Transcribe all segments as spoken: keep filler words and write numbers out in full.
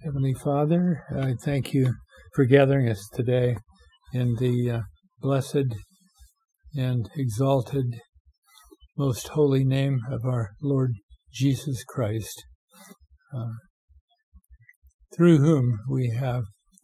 Heavenly Father, I thank you for gathering us today in the uh, blessed and exalted, most holy name of our Lord Jesus Christ, uh, through whom we have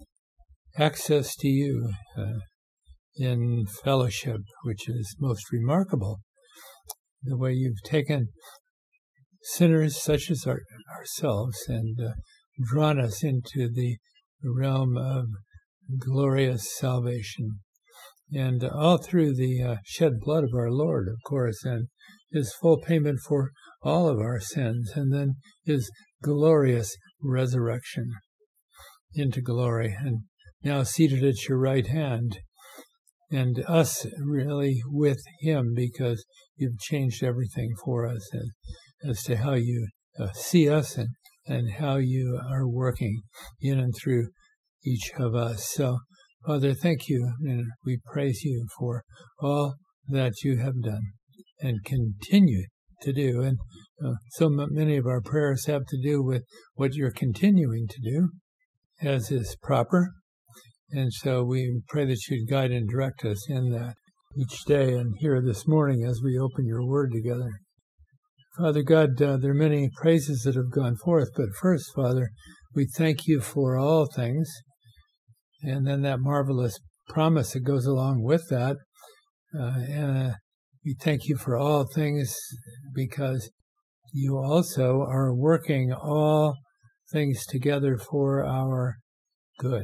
access to you uh, in fellowship, which is most remarkable. The way you've taken sinners such as our, ourselves and uh, drawn us into the realm of glorious salvation. And all through the uh, shed blood of our Lord, of course, and his full payment for all of our sins, and then his glorious resurrection into glory, and now seated at your right hand, and us really with him, because you've changed everything for us as, as to how you uh, see us and, and how you are working in and through each of us. So, Father, thank you, and we praise you for all that you have done and continue to do. And uh, so many of our prayers have to do with what you're continuing to do, as is proper. And so we pray that you'd guide and direct us in that each day and here this morning as we open your word together. Father God, uh, there are many praises that have gone forth, but first, Father, we thank you for all things, and then that marvelous promise that goes along with that. Uh, and uh, we thank you for all things because you also are working all things together for our good.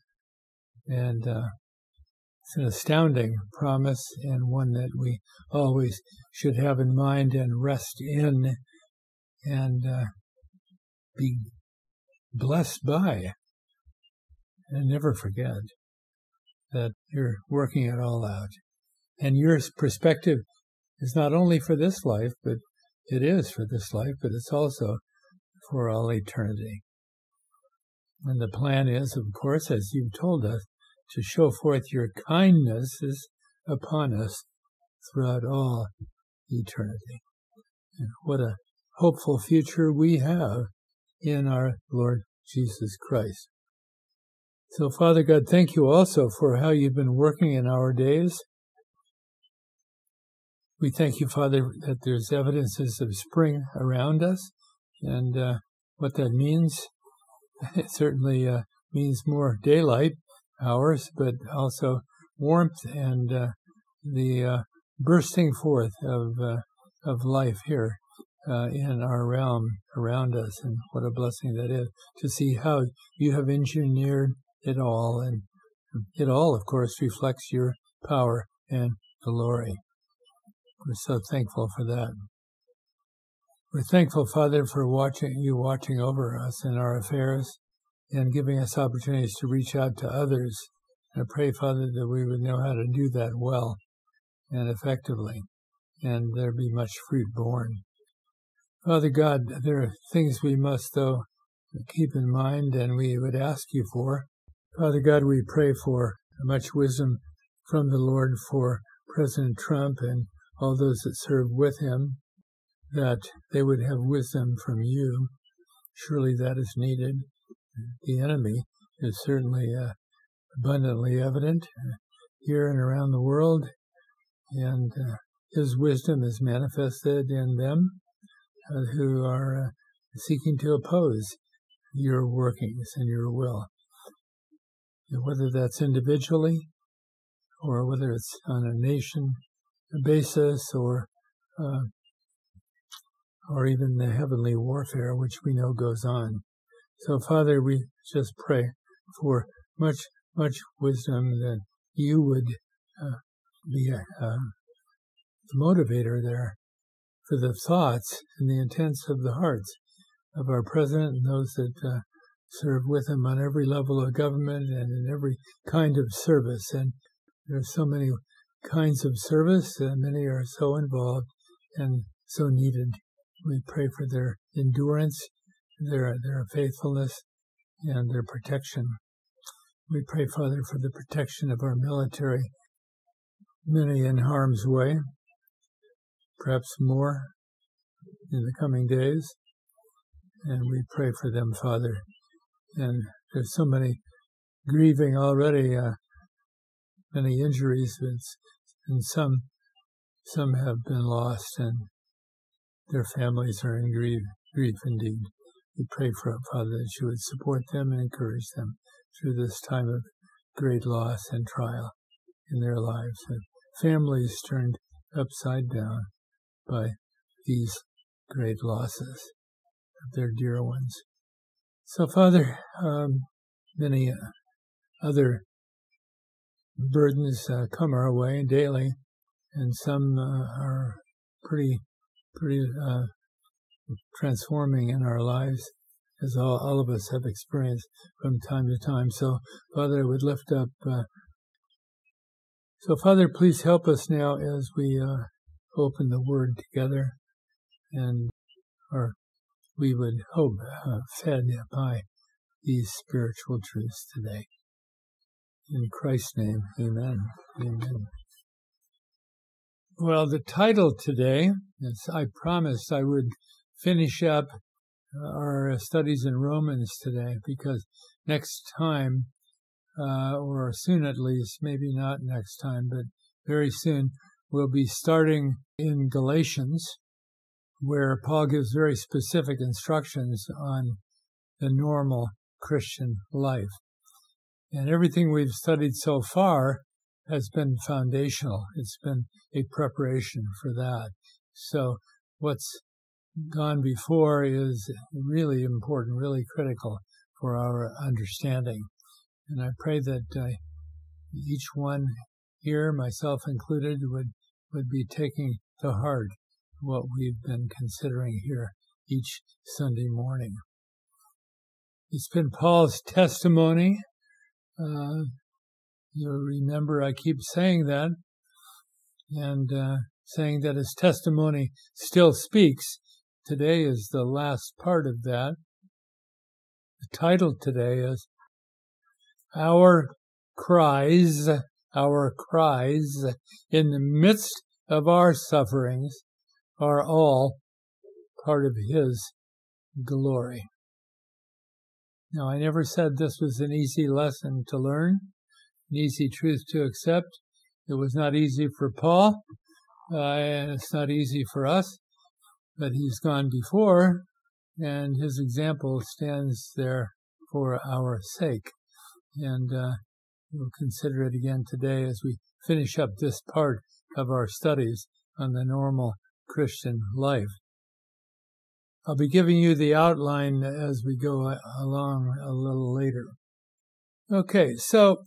And uh, it's an astounding promise, and one that we always should have in mind and rest in and uh, be blessed by. And never forget that you're working it all out. And your perspective is not only for this life, but it is for this life, but it's also for all eternity. And the plan is, of course, as you've told us, to show forth your kindnesses upon us throughout all eternity. And what a hopeful future we have in our Lord Jesus Christ. So, Father God, thank you also for how you've been working in our days. We thank you, Father, that there's evidences of spring around us, and uh, what that means, it certainly uh, means more daylight hours, but also warmth and uh, the uh, bursting forth of uh, of life here uh, in our realm around us. And what a blessing that is to see how you have engineered it all. And it all, of course, reflects your power and glory. We're so thankful for that. We're thankful, Father, for watching you watching over us in our affairs and giving us opportunities to reach out to others. And I pray, Father, that we would know how to do that well and effectively, and there be much fruit born. Father God, there are things we must, though, keep in mind, and we would ask you for. Father God, we pray for much wisdom from the Lord for President Trump and all those that serve with him, that they would have wisdom from you. Surely that is needed. The enemy is certainly uh, abundantly evident uh, here and around the world, and uh, his wisdom is manifested in them uh, who are uh, seeking to oppose your workings and your will. And whether that's individually or whether it's on a nation basis or uh, or even the heavenly warfare, which we know goes on. So, Father, we just pray for much, much wisdom, that you would uh, be a, a motivator there for the thoughts and the intents of the hearts of our president and those that uh, serve with him on every level of government and in every kind of service. And there are so many kinds of service, and many are so involved and so needed. We pray for their endurance, their their faithfulness, and their protection. We pray, Father, for the protection of our military, many in harm's way, perhaps more in the coming days. And we pray for them, Father, and there's so many grieving already, uh, many injuries, and some some have been lost, and their families are in grief, grief indeed. We pray for Father that you would support them and encourage them through this time of great loss and trial in their lives, and families turned upside down by these great losses of their dear ones. So, Father, um, many uh, other burdens uh, come our way daily, and some uh, are pretty, pretty uh, transforming in our lives, as all, all of us have experienced from time to time. So, Father, I would lift up. Uh, so, Father, please help us now as we uh, open the Word together, and or we would hope uh, fed by these spiritual truths today. In Christ's name, amen. Amen. Well, the title today, as I promised I would finish up our studies in Romans today, because next time, uh, or soon at least, maybe not next time, but very soon, we'll be starting in Galatians, where Paul gives very specific instructions on the normal Christian life. And everything we've studied so far has been foundational. It's been a preparation for that. So what's gone before is really important, really critical for our understanding. And I pray that uh, each one here, myself included, would, would be taking to heart what we've been considering here each Sunday morning. It's been Paul's testimony. Uh, you'll remember I keep saying that, and uh, saying that his testimony still speaks. Today is the last part of that. The title today is Our Cries, Our Cries in the Midst of Our Sufferings are all part of His glory. Now, I never said this was an easy lesson to learn, an easy truth to accept. It was not easy for Paul, uh, and it's not easy for us, but he's gone before, and his example stands there for our sake. And uh, we'll consider it again today as we finish up this part of our studies on the normal Christian life. I'll be giving you the outline as we go along a little later. Okay, so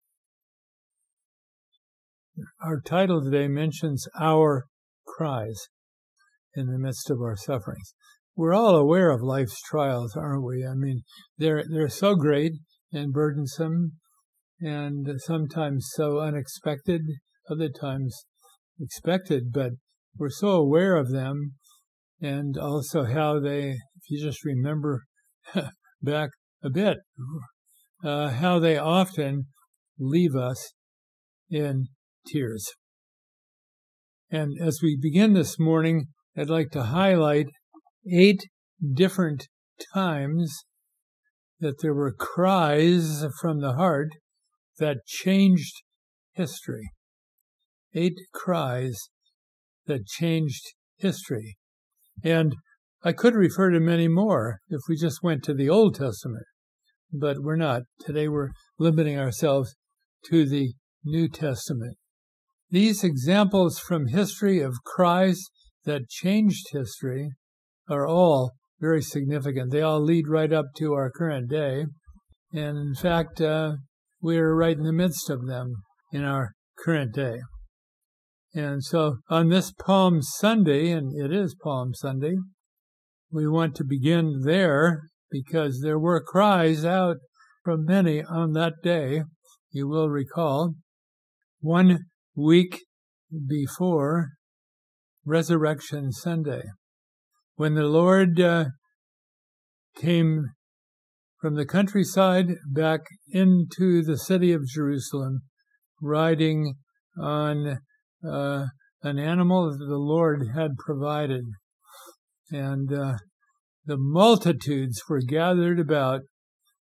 our title today mentions our cries in the midst of our sufferings. We're all aware of life's trials, aren't we? I mean, they're they're so great and burdensome, and sometimes so unexpected, other times expected, but we're so aware of them. And also how they, if you just remember back a bit, uh, how they often leave us in tears. And as we begin this morning, I'd like to highlight eight different times that there were cries from the heart that changed history. Eight cries that changed history. And I could refer to many more if we just went to the Old Testament, but we're not. Today we're limiting ourselves to the New Testament. These examples from history of cries that changed history are all very significant. They all lead right up to our current day. And in fact, uh, we're right in the midst of them in our current day. And so on this Palm Sunday, and it is Palm Sunday, we want to begin there because there were cries out from many on that day. You will recall, one week before Resurrection Sunday, when the Lord uh, came from the countryside back into the city of Jerusalem, riding on Uh, an animal that the Lord had provided. And uh, the multitudes were gathered about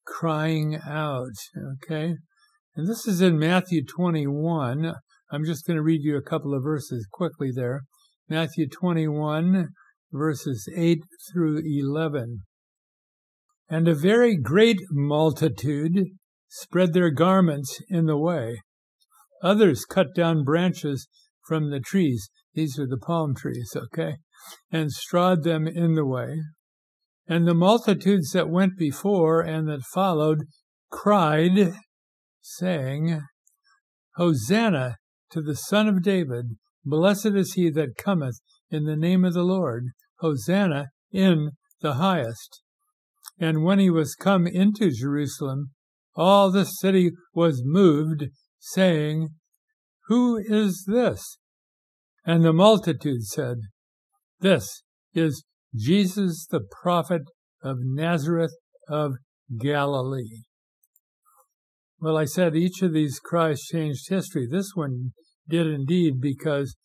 crying out, okay? And this is in Matthew twenty-one. I'm just going to read you a couple of verses quickly there. Matthew twenty-one, verses eight through eleven. And a very great multitude spread their garments in the way. Others cut down branches from the trees. These are the palm trees, okay? And strawed them in the way. And the multitudes that went before and that followed cried, saying, Hosanna to the Son of David. Blessed is he that cometh in the name of the Lord. Hosanna in the highest. And when he was come into Jerusalem, all the city was moved, saying, Who is this? And the multitude said, This is Jesus the prophet of Nazareth of Galilee. Well, I said each of these cries changed history. This one did indeed, because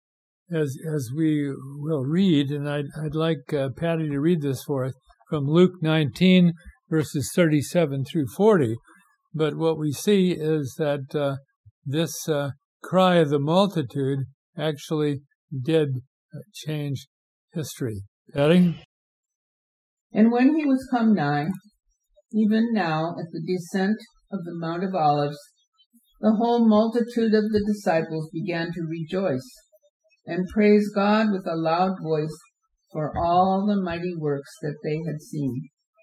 as as we will read, and I'd, I'd like uh, Patty to read this for us, from Luke nineteen, verses thirty-seven through forty. But what we see is that uh, this uh, cry of the multitude actually did uh, change history. Patty? And when he was come nigh, even now at the descent of the Mount of Olives, the whole multitude of the disciples began to rejoice and praise God with a loud voice for all the mighty works that they had seen,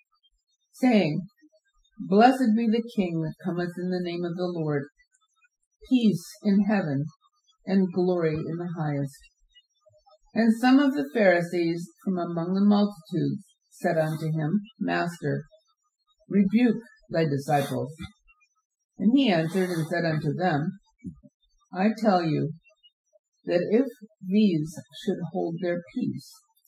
saying, Blessed be the King that cometh in the name of the Lord, peace in heaven and glory in the highest. And some of the Pharisees from among the multitudes said unto him, Master, rebuke thy disciples. And he answered and said unto them, I tell you that if these should hold their peace,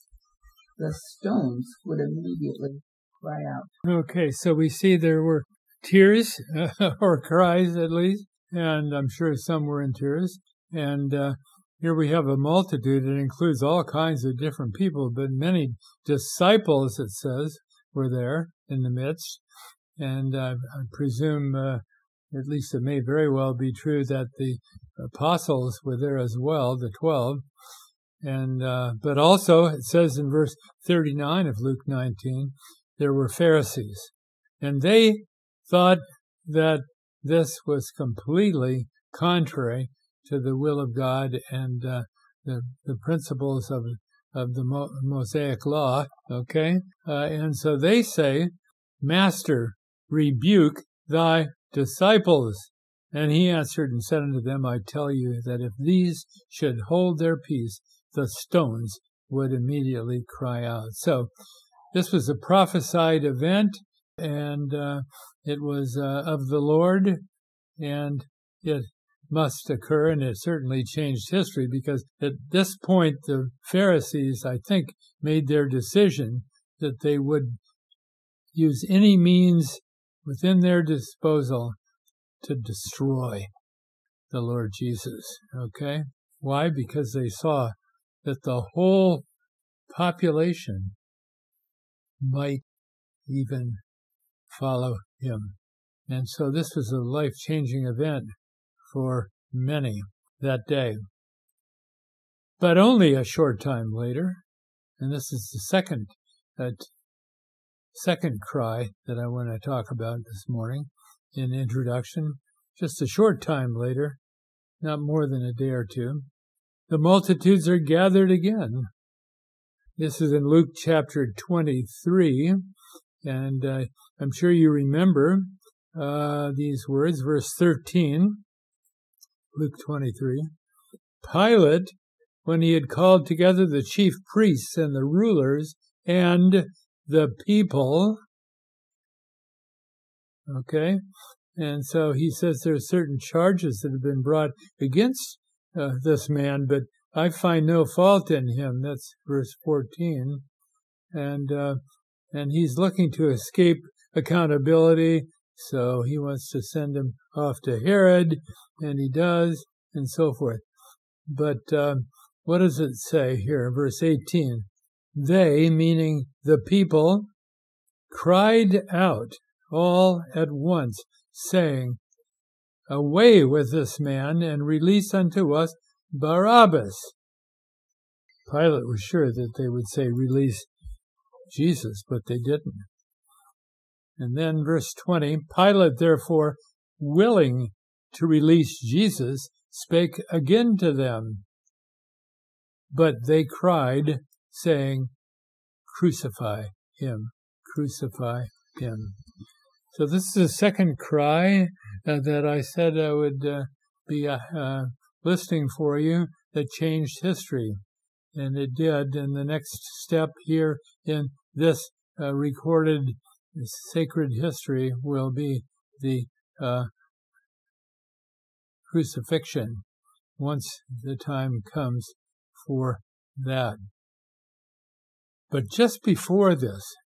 the stones would immediately cry out. Okay, so we see there were tears, or cries at least, and I'm sure some were in tears. And uh, here we have a multitude. It includes all kinds of different people, but many disciples, it says, were there in the midst. And uh, I presume, uh, at least it may very well be true, that the apostles were there as well, the twelve. And uh, but also, it says in verse thirty-nine of Luke nineteen, there were Pharisees. And they thought that this was completely contrary to the will of God and uh, the, the principles of of the Mo- Mosaic law, okay? Uh, and so they say, Master, rebuke thy disciples. And he answered and said unto them, I tell you that if these should hold their peace, the stones would immediately cry out. So this was a prophesied event, and uh, it was uh, of the Lord, and it must occur, and it certainly changed history, because at this point the Pharisees, I think, made their decision that they would use any means within their disposal to destroy the Lord Jesus. Okay? Why? Because they saw that the whole population might even follow him. And so this was a life-changing event for many that day. But only a short time later, and this is the second uh, second cry that I want to talk about this morning in introduction, just a short time later, not more than a day or two, the multitudes are gathered again. This is in Luke chapter twenty-three, and uh, I'm sure you remember uh, these words, verse thirteen, Luke twenty-three. Pilate, when he had called together the chief priests and the rulers and the people, okay, and so he says there are certain charges that have been brought against uh, this man, but I find no fault in him. That's verse fourteen. And uh, and he's looking to escape accountability, so he wants to send him off to Herod, and he does, and so forth. But uh, what does it say here in verse eighteen? They, meaning the people, cried out, all at once, saying, "Away with this man, and release unto us Barabbas." Pilate was sure that they would say, "Release Jesus," but they didn't. And then verse twenty, Pilate, therefore, willing to release Jesus, spake again to them. But they cried, saying, "Crucify him, crucify him." So this is the second cry uh, that I said I would uh, be uh, uh, listing for you that changed history. And it did. And the next step here in this uh, recorded sacred history will be the uh, crucifixion, once the time comes for that. But just before this,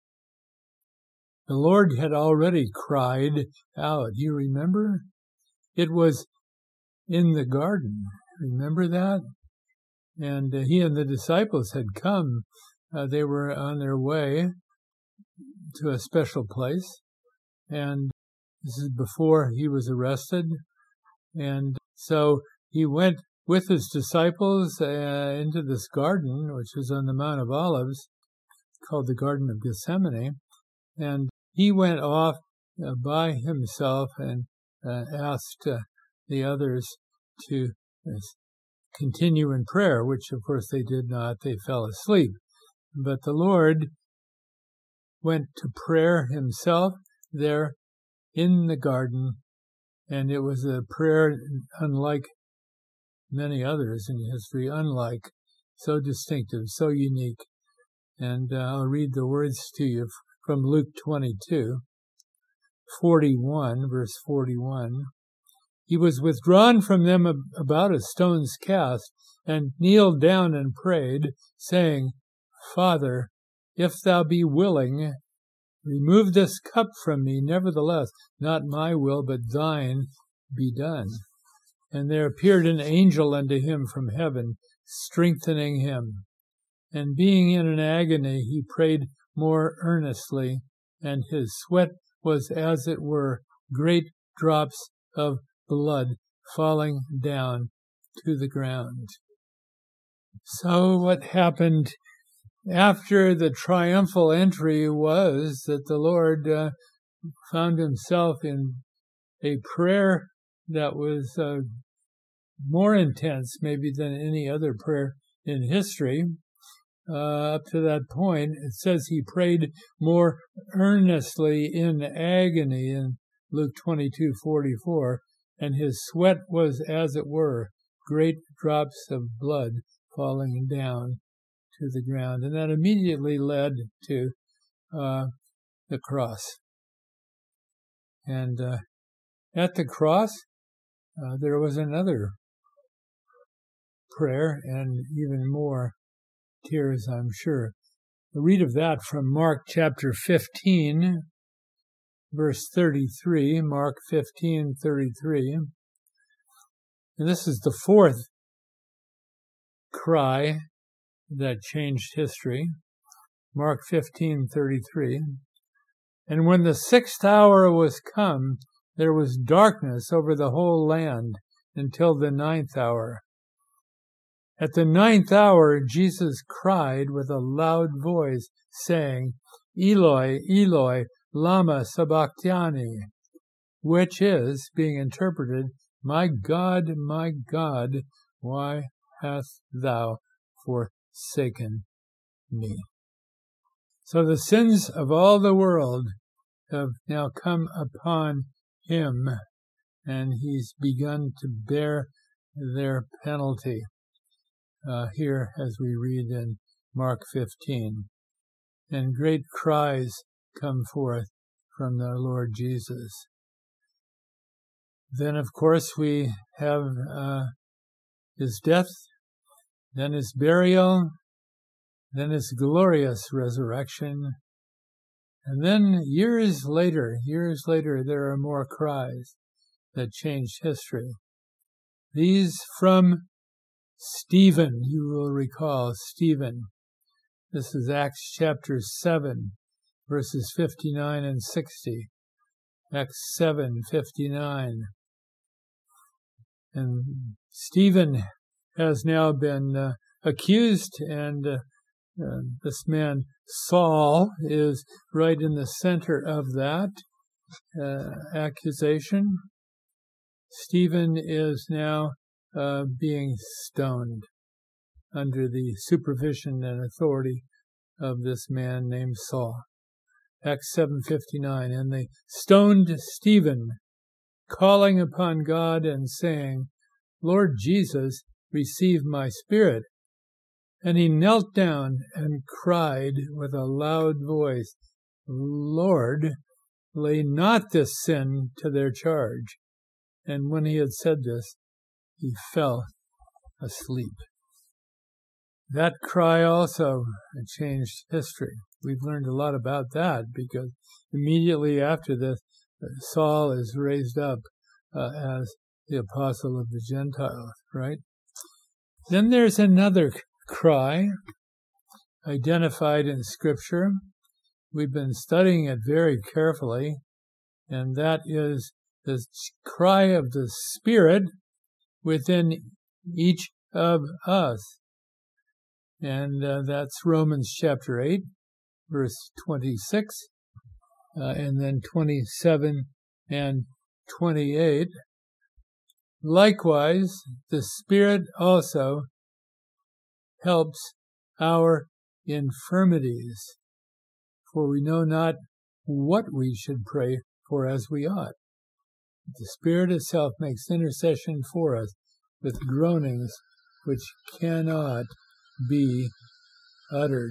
the Lord had already cried out. You remember? It was in the garden. Remember that? And uh, he and the disciples had come. Uh, they were on their way to a special place. And this is before he was arrested. And so he went with his disciples uh, into this garden, which was on the Mount of Olives, called the Garden of Gethsemane. And he went off uh, by himself and uh, asked uh, the others to uh, continue in prayer, which of course they did not. They fell asleep. But the Lord went to prayer himself there in the garden, and it was a prayer unlike many others in history, unlike, so distinctive, so unique. And uh, I'll read the words to you from Luke twenty-two, forty-one, verse forty-one. He was withdrawn from them about a stone's cast, and kneeled down and prayed, saying, "Father, if thou be willing, remove this cup from me. Nevertheless, not my will, but thine be done." And there appeared an angel unto him from heaven, strengthening him. And being in an agony, he prayed more earnestly, and his sweat was as it were great drops of blood falling down to the ground. So what happened after the triumphal entry was that the Lord uh, found himself in a prayer that was uh, more intense maybe than any other prayer in history. Uh, up to that point, it says he prayed more earnestly in agony in Luke twenty-two forty-four, and his sweat was, as it were, great drops of blood falling down to the ground. And that immediately led to uh, the cross. And uh, at the cross, uh, there was another prayer, and even more tears, I'm sure. We'll read of that from Mark chapter fifteen, verse thirty-three, Mark fifteen thirty-three. And this is the fourth cry that changed history. Mark fifteen thirty-three. And when the sixth hour was come, there was darkness over the whole land until the ninth hour. At the ninth hour, Jesus cried with a loud voice, saying, "Eloi, Eloi, lama sabachthani," which is, being interpreted, "My God, my God, why hast thou forsaken me?" So the sins of all the world have now come upon him, and he's begun to bear their penalty. Uh, here, as we read in Mark fifteen, and great cries come forth from the Lord Jesus. Then, of course, we have uh, his death, then his burial, then his glorious resurrection, and then years later, years later, there are more cries that changed history. These from Stephen, you will recall Stephen. This is Acts chapter seven, verses fifty-nine and sixty. Acts seven fifty-nine. And Stephen has now been uh, accused, and uh, uh, this man Saul is right in the center of that uh, accusation. Stephen is now uh, being stoned under the supervision and authority of this man named Saul. Acts seven fifty-nine, and they stoned Stephen, calling upon God and saying, Lord Jesus, receive my spirit. And he knelt down and cried with a loud voice, Lord, lay not this sin to their charge. And when he had said this, he fell asleep. That cry also changed history. We've learned a lot about that because immediately after this, Saul is raised up uh, as the apostle of the Gentiles, right? Then there's another cry identified in Scripture. We've been studying it very carefully, and that is the cry of the Spirit within each of us. And uh, that's Romans chapter eight, verse twenty-six, uh, and then twenty-seven and twenty-eight. Likewise, the Spirit also helps our infirmities, for we know not what we should pray for as we ought. The Spirit itself makes intercession for us with groanings which cannot be uttered.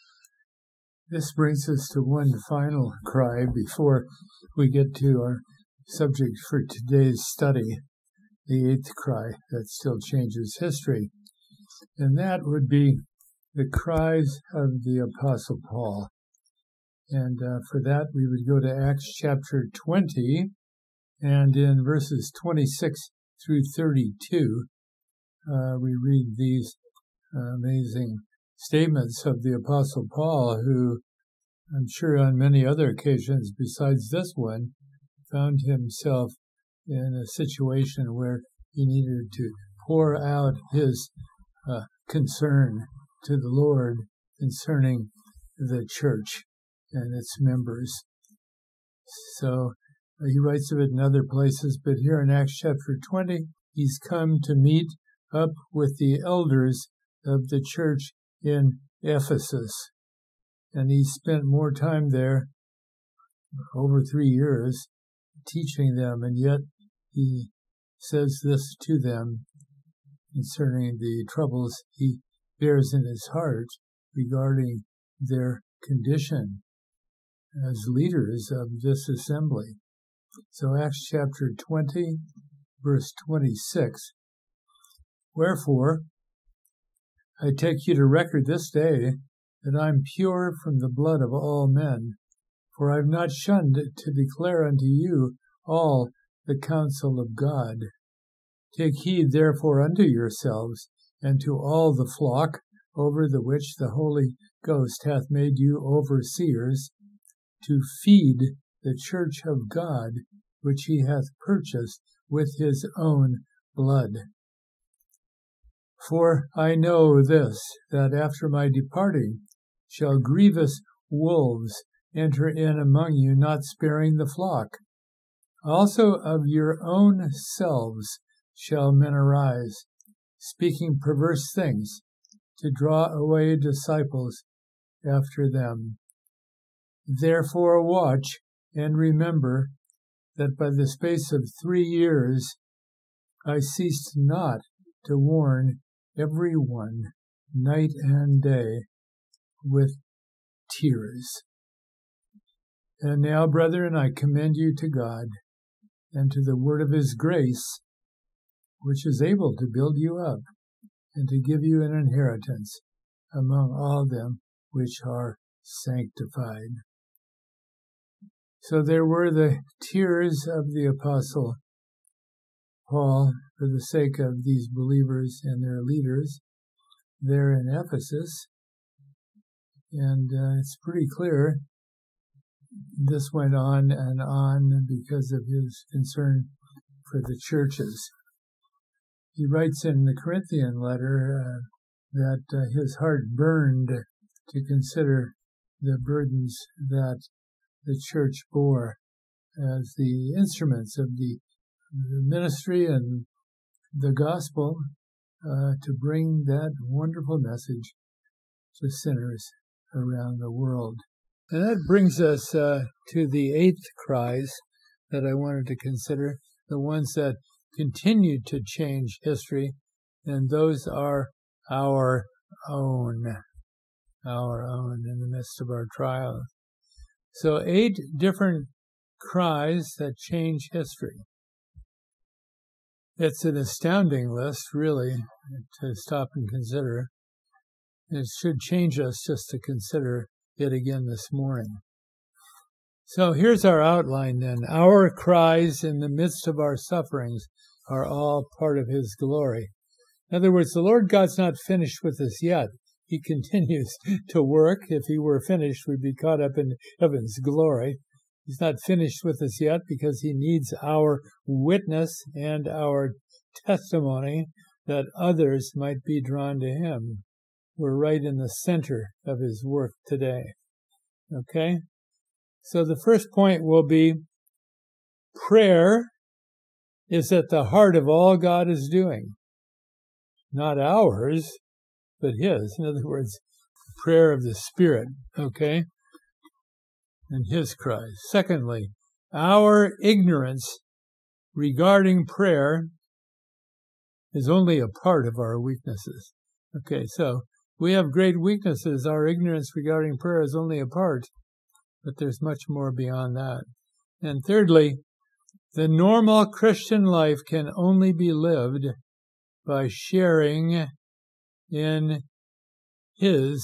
This brings us to one final cry before we get to our subject for today's study, the eighth cry that still changes history. And that would be the cries of the Apostle Paul. And uh, for that, we would go to Acts chapter twenty, and in verses twenty-six through thirty-two, uh, we read these uh, amazing statements of the Apostle Paul, who I'm sure on many other occasions besides this one, found himself in a situation where he needed to pour out his uh, concern to the Lord concerning the church and its members. So uh, he writes of it in other places, but here in Acts chapter twenty, he's come to meet up with the elders of the church in Ephesus. And he spent more time there, over three years, teaching them, and yet he says this to them concerning the troubles he bears in his heart regarding their condition as leaders of this assembly. So Acts chapter twenty, verse twenty-six, Wherefore, I take you to record this day that I am pure from the blood of all men, for I have not shunned to declare unto you all the counsel of God. Take heed therefore unto yourselves, and to all the flock, over the which the Holy Ghost hath made you overseers, to feed the church of God, which he hath purchased with his own blood. For I know this, that after my departing shall grievous wolves enter in among you, not sparing the flock. Also of your own selves shall men arise, speaking perverse things, to draw away disciples after them. Therefore watch, and remember that by the space of three years I ceased not to warn every one night and day with tears. And now, brethren, I commend you to God and to the word of his grace, which is able to build you up and to give you an inheritance among all them which are sanctified. So there were the tears of the Apostle Paul for the sake of these believers and their leaders there in Ephesus. And uh, it's pretty clear this went on and on because of his concern for the churches. He writes in the Corinthian letter uh, that uh, his heart burned to consider the burdens that the church bore as the instruments of the, the ministry and the gospel uh, to bring that wonderful message to sinners around the world. And that brings us uh, to the eighth cries that I wanted to consider, the ones that continued to change history, and those are our own, our own in the midst of our trials. So eight different cries that change history. It's an astounding list, really, to stop and consider. It should change us just to consider it again this morning. So here's our outline then. Our cries in the midst of our sufferings are all part of His glory. In other words, the Lord God's not finished with us yet. He continues to work. If He were finished, we'd be caught up in heaven's glory. He's not finished with us yet because He needs our witness and our testimony that others might be drawn to Him. We're right in the center of His work today. Okay? So the first point will be prayer is at the heart of all God is doing. Not ours, but His. In other words, prayer of the Spirit. Okay? And His cries. Secondly, our ignorance regarding prayer is only a part of our weaknesses. Okay, so we have great weaknesses. Our ignorance regarding prayer is only a part, but there's much more beyond that. And thirdly, the normal Christian life can only be lived by sharing in His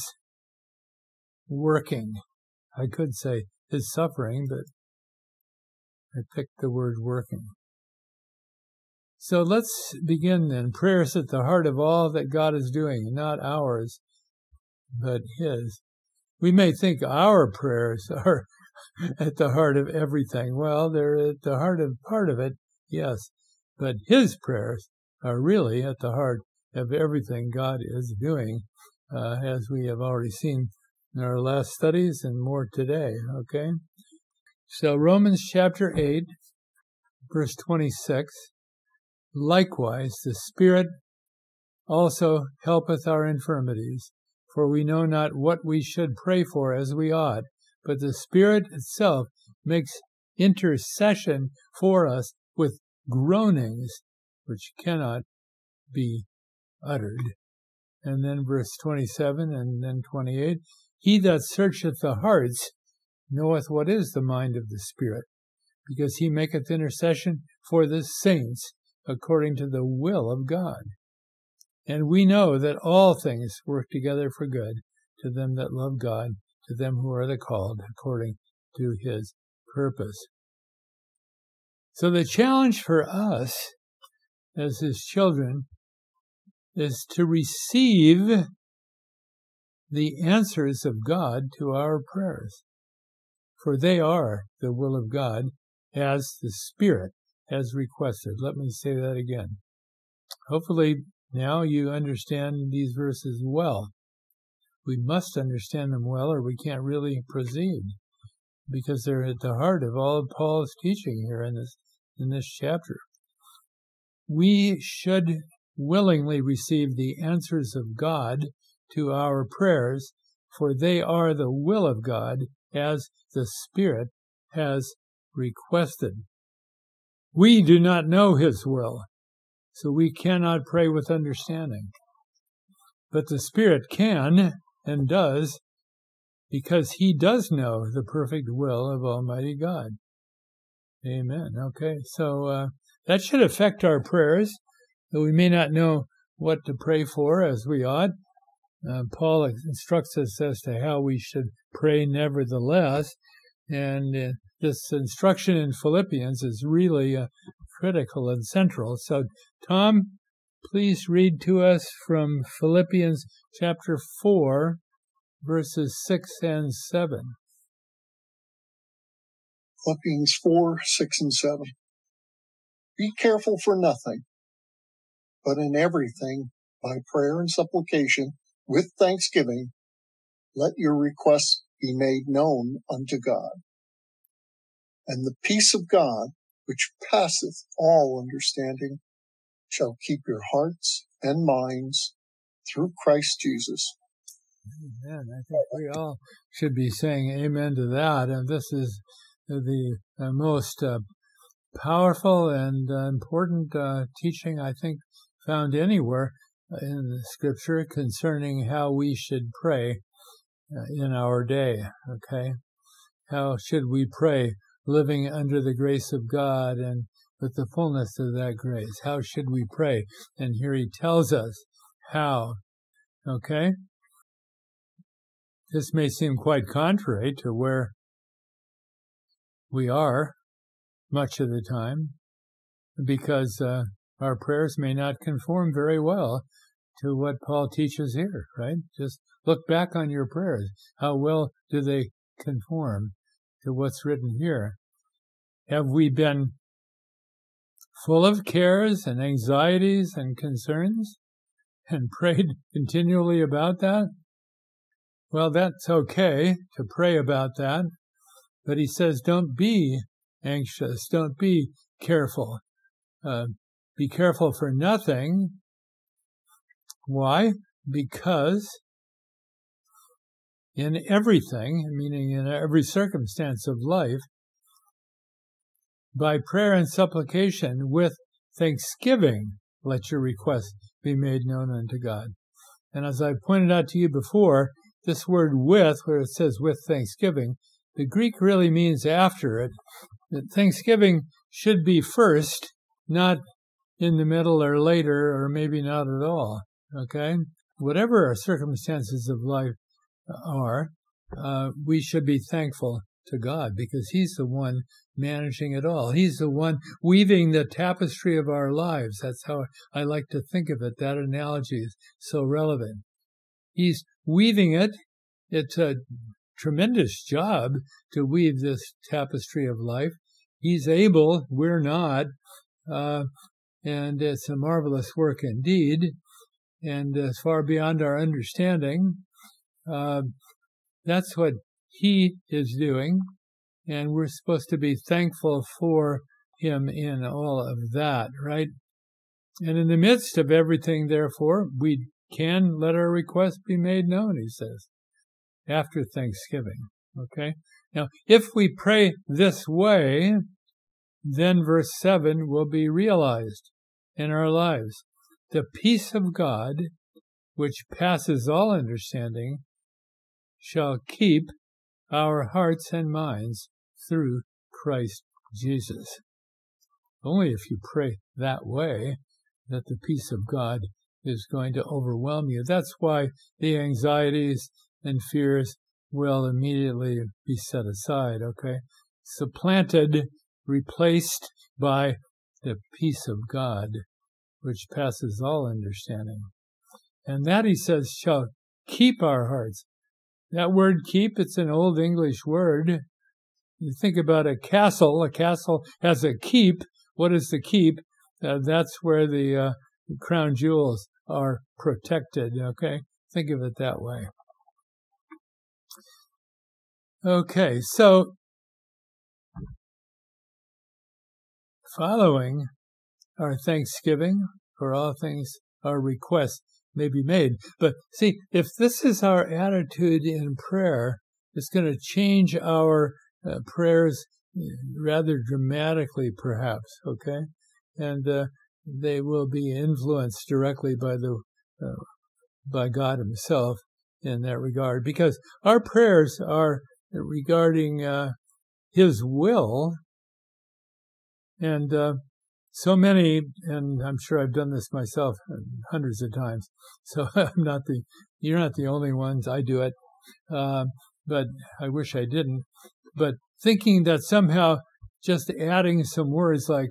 working. I could say His suffering, but I picked the word working. So let's begin then. Prayer is at the heart of all that God is doing, not ours, but His. We may think our prayers are at the heart of everything. Well, they're at the heart of part of it, yes, but His prayers are really at the heart of everything God is doing, uh, as we have already seen in our last studies and more today, okay? So Romans chapter eight, verse twenty-six, likewise the Spirit also helpeth our infirmities, for we know not what we should pray for as we ought, but the Spirit itself makes intercession for us with groanings which cannot be uttered. And then verse twenty-seven and then twenty-eight, He that searcheth the hearts knoweth what is the mind of the Spirit, because He maketh intercession for the saints according to the will of God. And we know that all things work together for good to them that love God, to them who are the called according to His purpose. So the challenge for us as His children is to receive the answers of God to our prayers, for they are the will of God as the Spirit has requested. Let me say that again. Hopefully now you understand these verses well. We must understand them well or we can't really proceed, because they're at the heart of all of Paul's teaching here in this in this chapter. We should willingly receive the answers of God to our prayers, for they are the will of God as the Spirit has requested. We do not know His will, so we cannot pray with understanding. But the Spirit can and does, because He does know the perfect will of Almighty God. Amen. Okay, so uh, that should affect our prayers, though we may not know what to pray for as we ought. Uh, Paul instructs us as to how we should pray nevertheless, and uh, this instruction in Philippians is really uh, critical and central. So, Tom, please read to us from Philippians chapter four, verses six and seven. Philippians four, six, and seven. Be careful for nothing, but in everything, by prayer and supplication, with thanksgiving, let your requests be made known unto God. And the peace of God, which passeth all understanding, shall keep your hearts and minds through Christ Jesus. Amen. I think we all should be saying amen to that. And this is the uh, most uh, powerful and uh, important uh, teaching, I think, found anywhere in the Scripture concerning how we should pray uh, in our day. Okay? How should we pray? Living under the grace of God and with the fullness of that grace. How should we pray? And here he tells us how. Okay? This may seem quite contrary to where we are much of the time, because uh, our prayers may not conform very well to what Paul teaches here, right? Just look back on your prayers. How well do they conform to what's written here? Have we been full of cares and anxieties and concerns and prayed continually about that? Well, that's okay to pray about that, but he says don't be anxious, don't be careful. Uh, be careful for nothing. Why? Because in everything, meaning in every circumstance of life, by prayer and supplication with thanksgiving, let your requests be made known unto God. And as I pointed out to you before, this word with, where it says with thanksgiving, the Greek really means after it. That thanksgiving should be first, not in the middle or later, or maybe not at all. Okay? Whatever our circumstances of life are, uh, we should be thankful to God, because he's the one managing it all. He's the one weaving the tapestry of our lives. That's how I like to think of it. That analogy is so relevant. He's weaving it. It's a tremendous job to weave this tapestry of life. He's able, we're not, uh, and it's a marvelous work indeed, and it's far beyond our understanding. Uh, that's what he is doing, and we're supposed to be thankful for him in all of that, right? And in the midst of everything, therefore, we can let our requests be made known, he says, after thanksgiving, okay? Now, if we pray this way, then verse seven will be realized in our lives. The peace of God, which passes all understanding, shall keep our hearts and minds through Christ Jesus. Only if you pray that way that the peace of God is going to overwhelm you. That's why the anxieties and fears will immediately be set aside, okay? Supplanted, replaced by the peace of God, which passes all understanding. And that, he says, shall keep our hearts. That word keep, it's an old English word. You think about a castle. A castle has a keep. What is the keep? Uh, that's where the uh, crown jewels are protected, okay? Think of it that way. Okay, so following our thanksgiving for all things, our requests may be made. But see, if this is our attitude in prayer, it's going to change our uh, prayers rather dramatically, perhaps, okay? And uh, they will be influenced directly by the uh, by God himself in that regard, because our prayers are regarding uh, his will. And uh, so many, and I'm sure I've done this myself hundreds of times, so I'm not the, you're not the only ones. I do it, uh, but I wish I didn't. But thinking that somehow just adding some words like,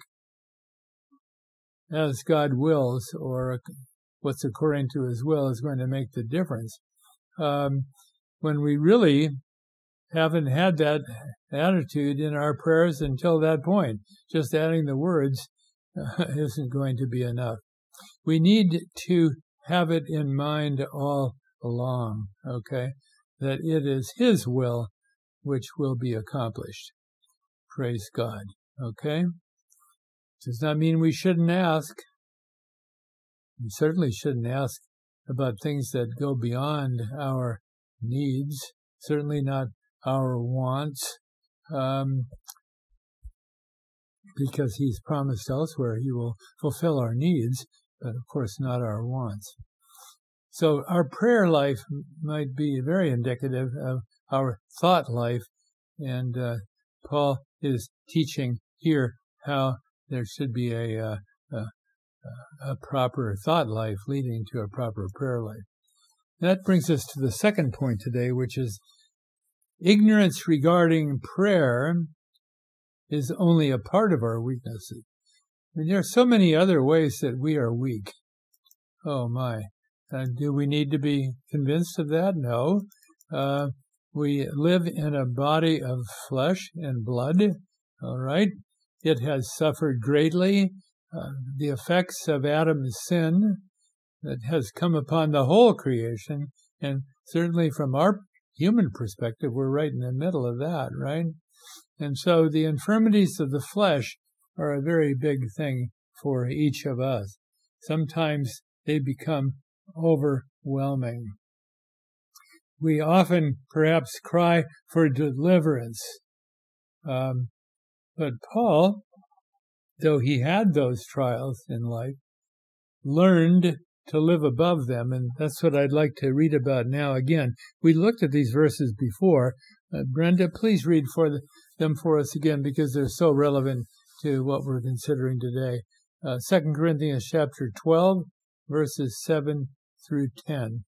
as God wills, or what's according to his will, is going to make the difference. Um, when we really haven't had that attitude in our prayers until that point. Just adding the words uh, isn't going to be enough. We need to have it in mind all along, okay, that it is His will which will be accomplished. Praise God, okay? Does not mean we shouldn't ask. We certainly shouldn't ask about things that go beyond our needs, certainly not our wants, um, because He's promised elsewhere He will fulfill our needs, but of course not our wants. So our prayer life might be very indicative of our thought life, and uh, Paul is teaching here how there should be a, uh, a a proper thought life leading to a proper prayer life. That brings us to the second point today, which is ignorance regarding prayer is only a part of our weaknesses. I mean, there are so many other ways that we are weak. Oh my. Uh, do we need to be convinced of that? No. Uh, we live in a body of flesh and blood, all right? It has suffered greatly. Uh, the effects of Adam's sin that has come upon the whole creation, and certainly from our human perspective, we're right in the middle of that, right? And so the infirmities of the flesh are a very big thing for each of us. Sometimes they become overwhelming. We often perhaps cry for deliverance. Um, but Paul, though he had those trials in life, learned to live above them, and that's what I'd like to read about now again. We looked at these verses before. Uh, Brenda, please read for the, them for us again, because they're so relevant to what we're considering today. Uh, Second Corinthians chapter twelve, verses seven through ten.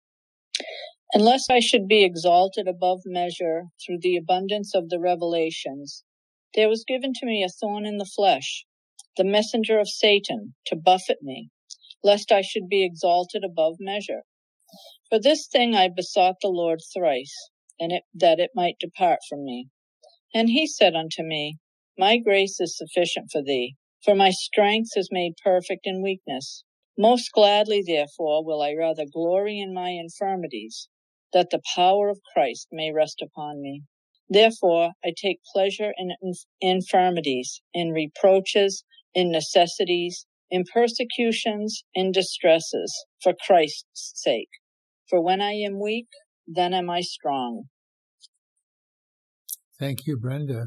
Unless I should be exalted above measure through the abundance of the revelations, there was given to me a thorn in the flesh, the messenger of Satan, to buffet me, lest I should be exalted above measure. For this thing I besought the Lord thrice, and it, that it might depart from me. And he said unto me, My grace is sufficient for thee, for my strength is made perfect in weakness. Most gladly, therefore, will I rather glory in my infirmities, that the power of Christ may rest upon me. Therefore, I take pleasure in inf- infirmities, in reproaches, in necessities, in persecutions, in distresses, for Christ's sake. For when I am weak, then am I strong. Thank you, Brenda.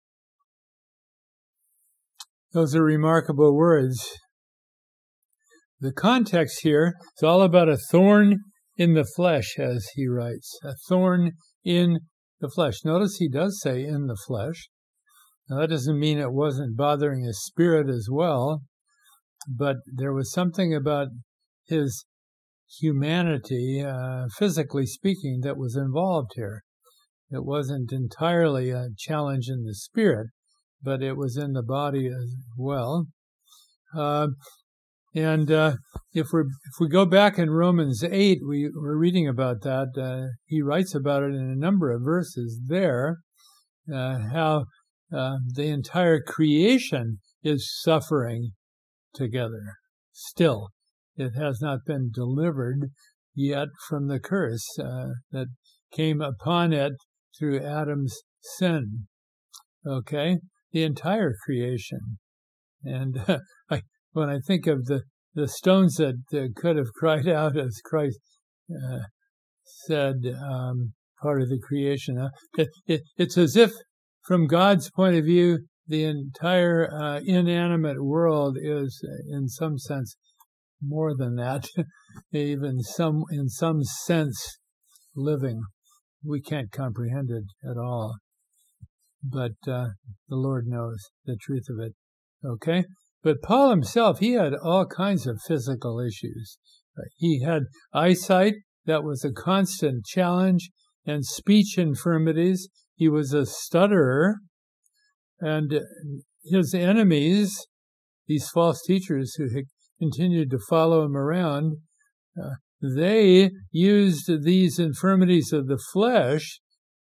Those are remarkable words. The context here is all about a thorn in the flesh, as he writes. A thorn in the flesh. Notice he does say in the flesh. Now, that doesn't mean it wasn't bothering his spirit as well, but there was something about his humanity, uh, physically speaking, that was involved here. It wasn't entirely a challenge in the spirit, but it was in the body as well. Uh, and uh, if we if we go back in Romans eight, we were reading about that. Uh, he writes about it in a number of verses there, uh, how uh, the entire creation is suffering together still. It has not been delivered yet from the curse uh, that came upon it through Adam's sin. Okay? The entire creation. And uh, I, when I think of the, the stones that uh, could have cried out as Christ uh, said, um, part of the creation, uh, it, it, it's as if from God's point of view, the entire uh, inanimate world is, in some sense, more than that, even some, in some sense, living. We can't comprehend it at all, but uh, the Lord knows the truth of it. Okay? But Paul himself, he had all kinds of physical issues. He had eyesight that was a constant challenge, and speech infirmities. He was a stutterer, and his enemies, these false teachers who had continued to follow him around, uh, they used these infirmities of the flesh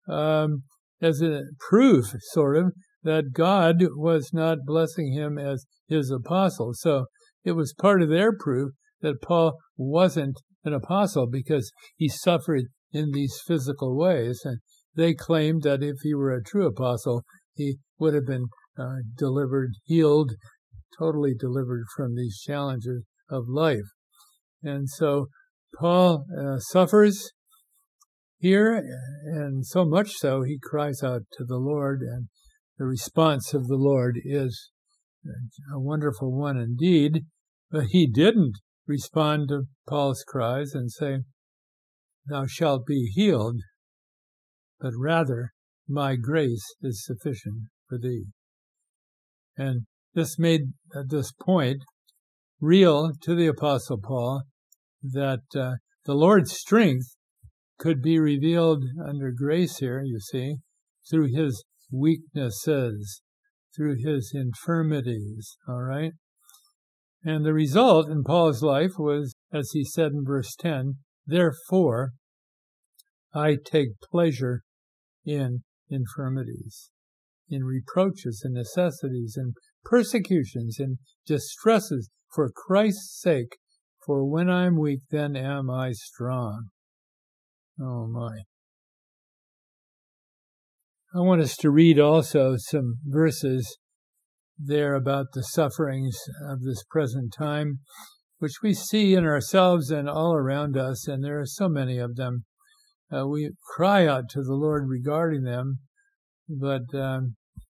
um, as a proof, sort of, that God was not blessing him as his apostle. So it was part of their proof that Paul wasn't an apostle because he suffered in these physical ways. And they claimed that if he were a true apostle, he would have been uh, delivered, healed, totally delivered from these challenges of life. And so Paul uh, suffers here, and so much so he cries out to the Lord, and the response of the Lord is a wonderful one indeed. But he didn't respond to Paul's cries and say, "Thou shalt be healed," but rather, "My grace is sufficient for thee." And this made at this point real to the Apostle Paul that uh, the Lord's strength could be revealed under grace here, you see, through his weaknesses, through his infirmities, all right? And the result in Paul's life was, as he said in verse ten, "Therefore I take pleasure in infirmities, in reproaches and necessities and persecutions and distresses for Christ's sake, for when I'm weak, then am I strong." Oh my. I want us to read also some verses there about the sufferings of this present time, which we see in ourselves and all around us, and there are so many of them. Uh, we cry out to the Lord regarding them, but um,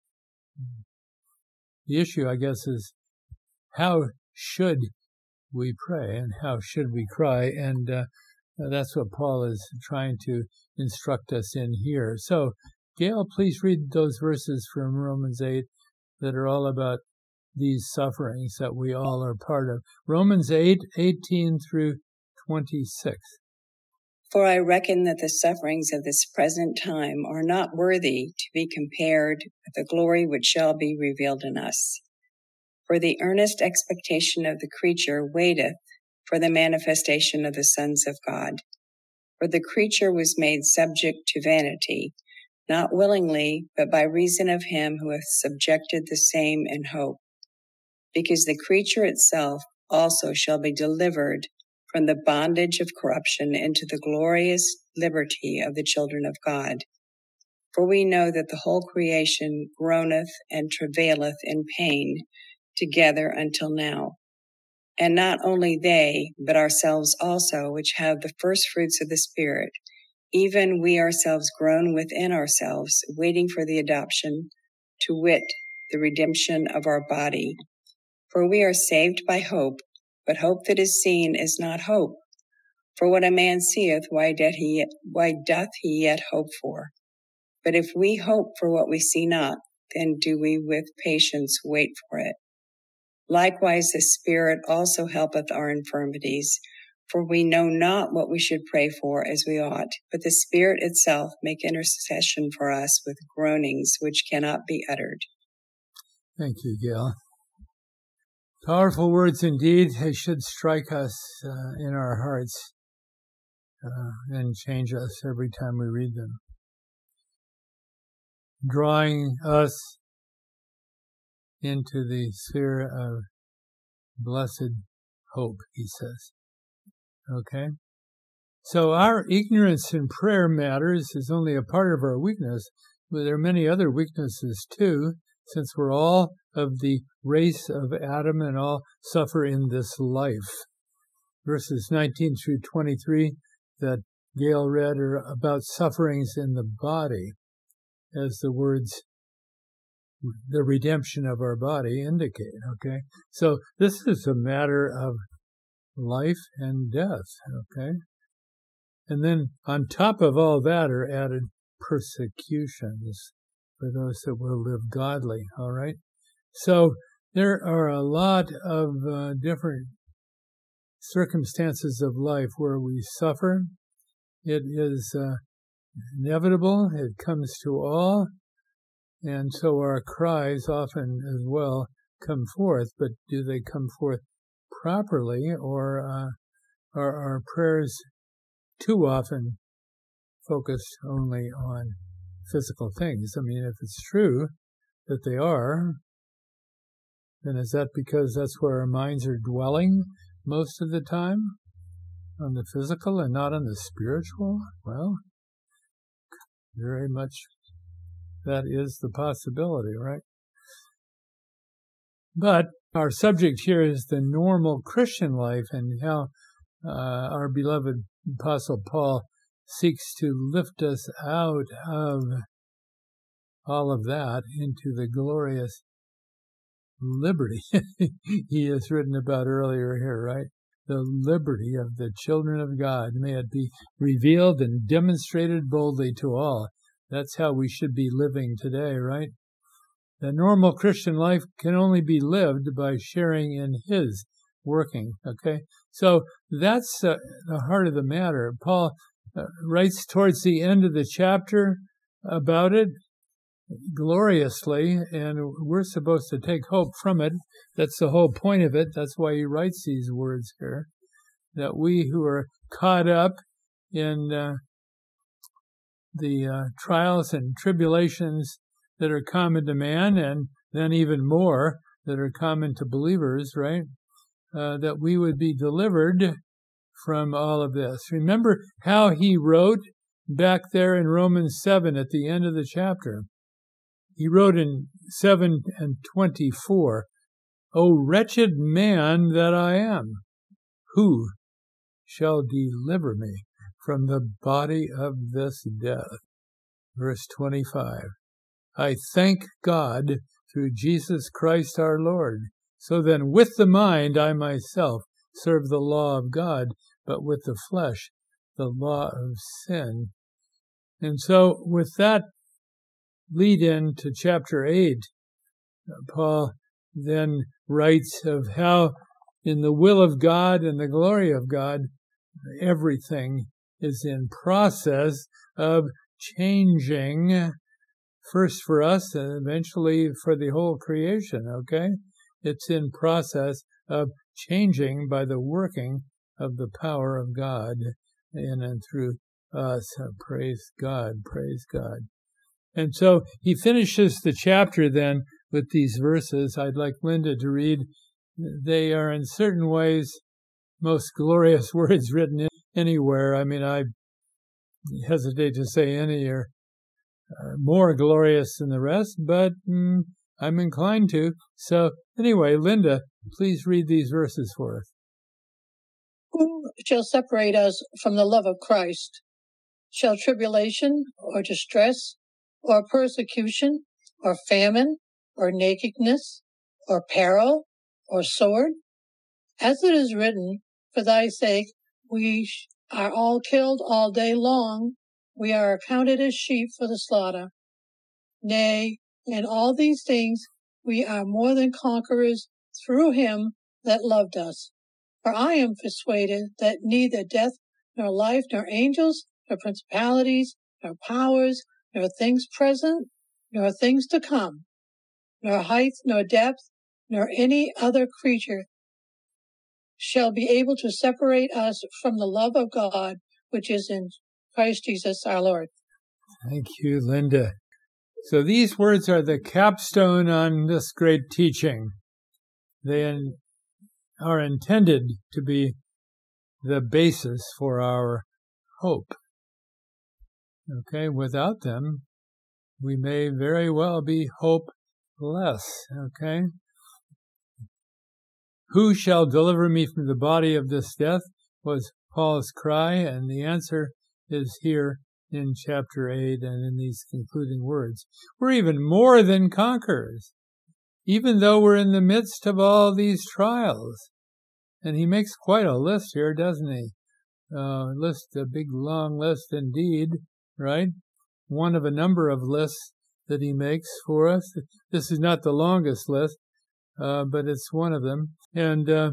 the issue, I guess, is how should we pray and how should we cry? And uh, that's what Paul is trying to instruct us in here. So, Gail, please read those verses from Romans eight that are all about these sufferings that we all are part of. Romans eight, eighteen through twenty-six. For I reckon that the sufferings of this present time are not worthy to be compared with the glory which shall be revealed in us. For the earnest expectation of the creature waiteth for the manifestation of the sons of God. For the creature was made subject to vanity, not willingly, but by reason of him who hath subjected the same in hope. Because the creature itself also shall be delivered from the bondage of corruption into the glorious liberty of the children of God. For we know that the whole creation groaneth and travaileth in pain together until now. And not only they, but ourselves also, which have the first fruits of the Spirit, even we ourselves groan within ourselves, waiting for the adoption, to wit, the redemption of our body. For we are saved by hope, but hope that is seen is not hope. For what a man seeth, why doth he, why doth he yet hope for? But if we hope for what we see not, then do we with patience wait for it. Likewise the Spirit also helpeth our infirmities, for we know not what we should pray for as we ought, but the Spirit itself make intercession for us with groanings which cannot be uttered. Thank you, Gail. Powerful words indeed. They should strike us uh, in our hearts uh, and change us every time we read them. Drawing us into the sphere of blessed hope, he says. Okay? So our ignorance in prayer matters is only a part of our weakness, but there are many other weaknesses too, since we're all of the race of Adam and all suffer in this life. Verses nineteen through twenty-three that Gail read are about sufferings in the body, as the words the redemption of our body indicate, okay? So this is a matter of life and death, okay? And then on top of all that are added persecutions for those that will live godly, all right? So there are a lot of uh, different circumstances of life where we suffer. It is uh, inevitable. It comes to all. And so our cries often as well come forth, but do they come forth properly, or uh, are our prayers too often focused only on physical things. I mean, if it's true that they are, then is that because that's where our minds are dwelling most of the time? On the physical and not on the spiritual? Well, very much that is the possibility, right? But our subject here is the normal Christian life and how uh, our beloved Apostle Paul seeks to lift us out of all of that into the glorious liberty he has written about earlier here, right? The liberty of the children of God. May it be revealed and demonstrated boldly to all. That's how we should be living today, right? The normal Christian life can only be lived by sharing in His working, okay? So that's uh, the heart of the matter. Paul uh, writes towards the end of the chapter about it gloriously, and we're supposed to take hope from it. That's the whole point of it. That's why he writes these words here, that we who are caught up in uh, the uh, trials and tribulations that are common to man, and then even more that are common to believers, right? Uh, that we would be delivered from all of this. Remember how he wrote back there in Romans seven at the end of the chapter. He wrote in seven and twenty-four, O wretched man that I am, who shall deliver me from the body of this death? Verse twenty-five, I thank God through Jesus Christ our Lord. So then with the mind I myself serve the law of God, but with the flesh the law of sin. And so with that lead in to chapter eight, Paul then writes of how in the will of God and the glory of God, everything is in process of changing, first for us and eventually for the whole creation, okay? It's in process of changing by the working of the power of God in and through us. Praise God, praise God. And so he finishes the chapter then with these verses. I'd like Linda to read. They are in certain ways most glorious words written anywhere. I mean, I hesitate to say any are uh, more glorious than the rest, but mm, I'm inclined to. So anyway, Linda, please read these verses for us. Who shall separate us from the love of Christ? Shall tribulation or distress or persecution or famine or nakedness or peril or sword? As it is written, for thy sake we are all killed all day long. We are accounted as sheep for the slaughter. Nay, in all these things we are more than conquerors through him that loved us. For I am persuaded that neither death nor life nor angels nor principalities nor powers nor things present nor things to come, nor height nor depth nor any other creature shall be able to separate us from the love of God which is in Christ Jesus our Lord. Thank you, Linda. So these words are the capstone on this great teaching. They are intended to be the basis for our hope. Okay, without them, we may very well be hopeless. Okay? Who shall deliver me from the body of this death was Paul's cry, and the answer is here in chapter eight and in these concluding words. We're even more than conquerors, even though we're in the midst of all these trials. And he makes quite a list here, doesn't he? Uh, list, a big long list indeed, right? One of a number of lists that he makes for us. This is not the longest list, uh, but it's one of them. And uh,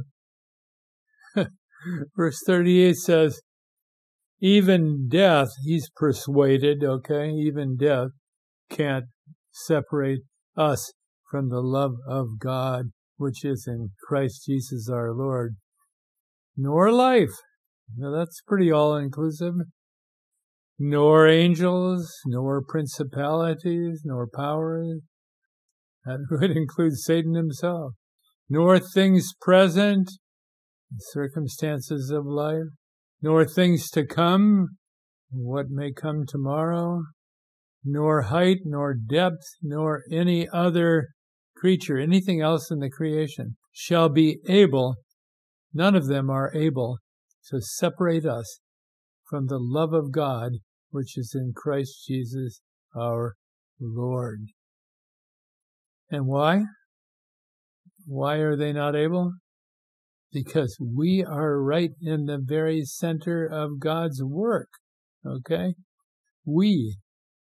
verse thirty-eight says, even death, he's persuaded, okay, even death can't separate us from the love of God, which is in Christ Jesus our Lord, nor life. Now that's pretty all-inclusive. nor angels, nor principalities, nor powers. That would include Satan himself. Nor things present, circumstances of life, nor things to come, what may come tomorrow, nor height, nor depth, nor any other creature, anything else in the creation, shall be able, none of them are able, to separate us from the love of God, which is in Christ Jesus our Lord. And why? Why are they not able? Because we are right in the very center of God's work. Okay? We,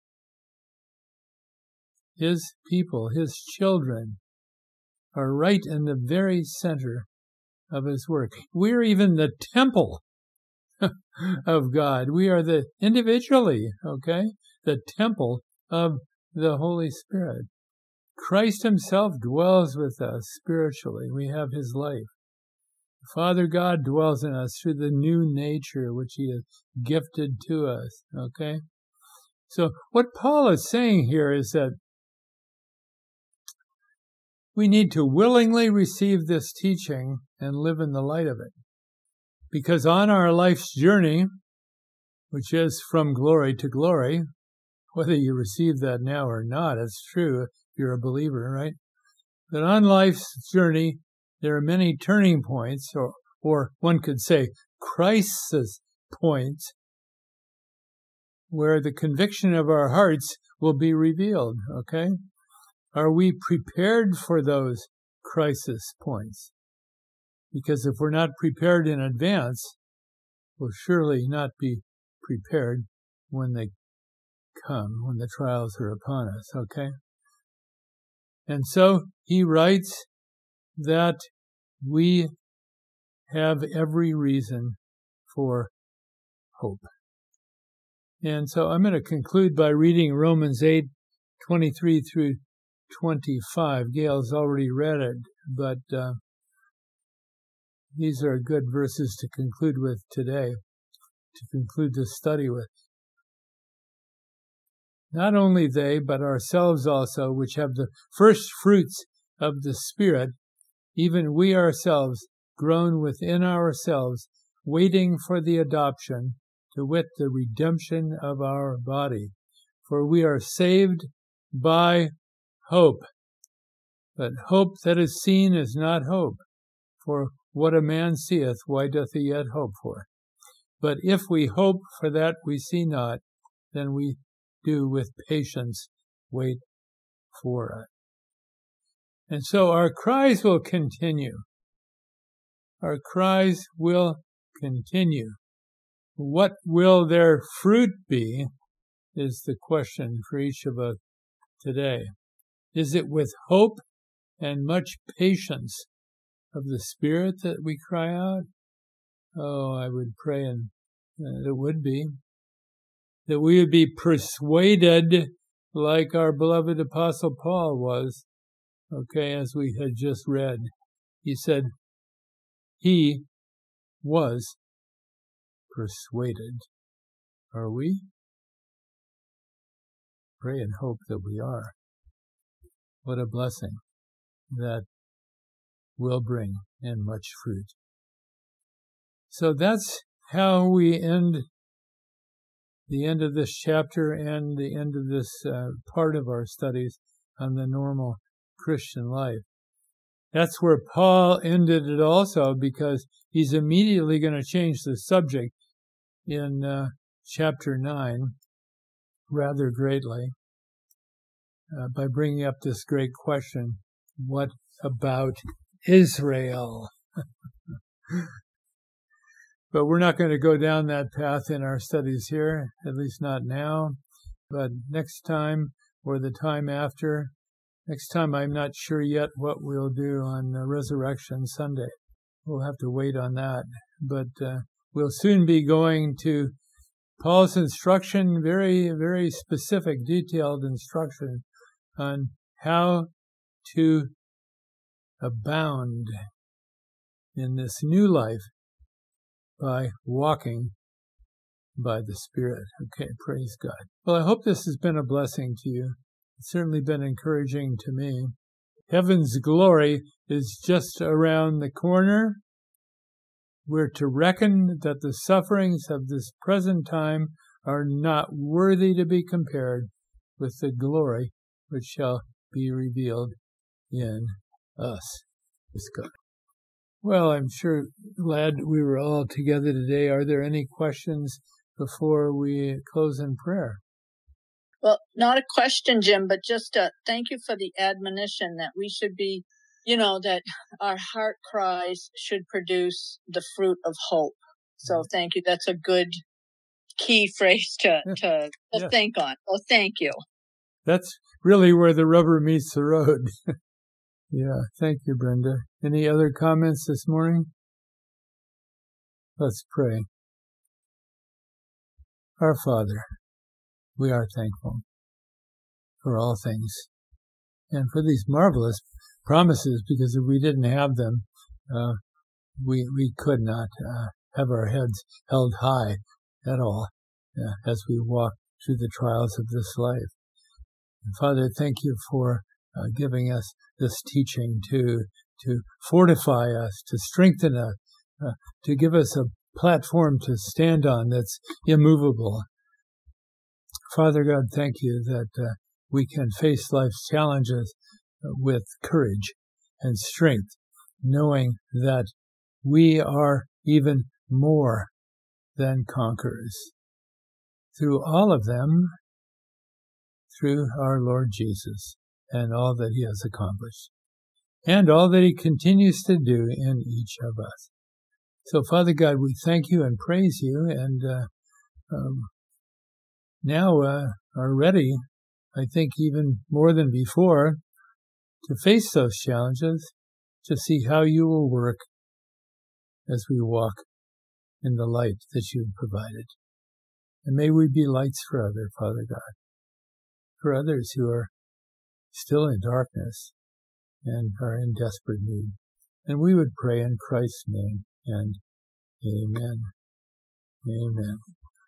His people, His children, are right in the very center of His work. We're even the temple of God. We are the, individually, okay, the temple of the Holy Spirit. Christ Himself dwells with us spiritually. We have His life. Father God dwells in us through the new nature which He has gifted to us, okay? So what Paul is saying here is that we need to willingly receive this teaching and live in the light of it. Because on our life's journey, which is from glory to glory, whether you receive that now or not, it's true if you're a believer, right? But on life's journey, there are many turning points, or, or one could say crisis points, where the conviction of our hearts will be revealed, okay? Are we prepared for those crisis points? Because if we're not prepared in advance, we'll surely not be prepared when they come, when the trials are upon us, okay? And so he writes that we have every reason for hope. And so I'm going to conclude by reading Romans eight, twenty-three through twenty-five. Gail's already read it, but uh, these are good verses to conclude with today, to conclude this study with. Not only they, but ourselves also, which have the first fruits of the Spirit, even we ourselves, groan within ourselves, waiting for the adoption, to wit, the redemption of our body. For we are saved by hope. But hope that is seen is not hope. For what a man seeth, why doth he yet hope for? But if we hope for that we see not, then we do with patience wait for it. And so our cries will continue. Our cries will continue. What will their fruit be is the question for each of us today. Is it with hope and much patience of the Spirit that we cry out? Oh, I would pray and uh, it would be. That we would be persuaded like our beloved Apostle Paul was, okay, as we had just read. He said he was persuaded. Are we? Pray and hope that we are. What a blessing that will bring in much fruit. So that's how we end the end of this chapter and the end of this uh, part of our studies on the normal Christian life. That's where Paul ended it also, because he's immediately going to change the subject in uh, chapter nine rather greatly uh, by bringing up this great question, what about Israel? But we're not going to go down that path in our studies here, at least not now. But next time or the time after, next time I'm not sure yet what we'll do on uh, Resurrection Sunday. We'll have to wait on that. But uh, we'll soon be going to Paul's instruction, very, very specific, detailed instruction on how to abound in this new life by walking by the Spirit. Okay, praise God. Well, I hope this has been a blessing to you. It's certainly been encouraging to me. Heaven's glory is just around the corner. We're to reckon that the sufferings of this present time are not worthy to be compared with the glory which shall be revealed in us. Praise God. Well, I'm sure glad we were all together today. Are there any questions before we close in prayer? Well, not a question, Jim, but just a thank you for the admonition that we should be, you know, that our heart cries should produce the fruit of hope. So thank you. That's a good key phrase to, to, to yeah. think on. Well, thank you. That's really where the rubber meets the road. Yeah, thank you, Brenda. Any other comments this morning? Let's pray. Our Father, we are thankful for all things and for these marvelous promises, because if we didn't have them, uh, we we could not uh, have our heads held high at all uh, as we walk through the trials of this life. And Father, thank you for uh, giving us this teaching to to fortify us, to strengthen us, uh, to give us a platform to stand on that's immovable. Father God, thank you that uh, we can face life's challenges with courage and strength, knowing that we are even more than conquerors through all of them, through our Lord Jesus and all that he has accomplished and all that he continues to do in each of us. So, Father God, we thank you and praise you, and uh, um, now uh, are ready, I think even more than before, to face those challenges, to see how you will work as we walk in the light that you've provided. And may we be lights for others, Father God, for others who are still in darkness and are in desperate need. And we would pray in Christ's name, and amen. Amen.